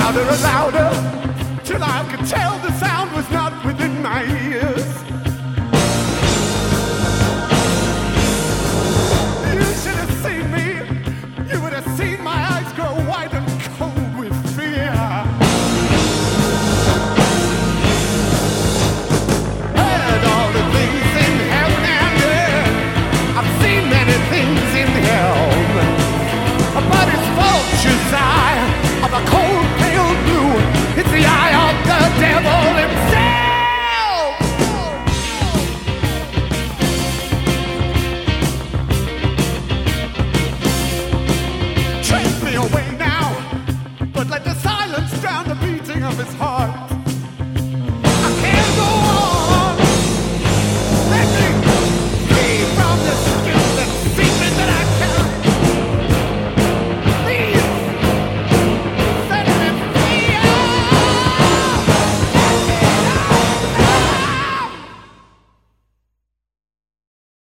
louder and louder, till I could tell the sound was not within my ears. You should have seen me. You would have seen my eyes grow wide and cold with fear. Heard all the things in heaven and earth. I've seen many things in hell, but it's vulture's eye of a cold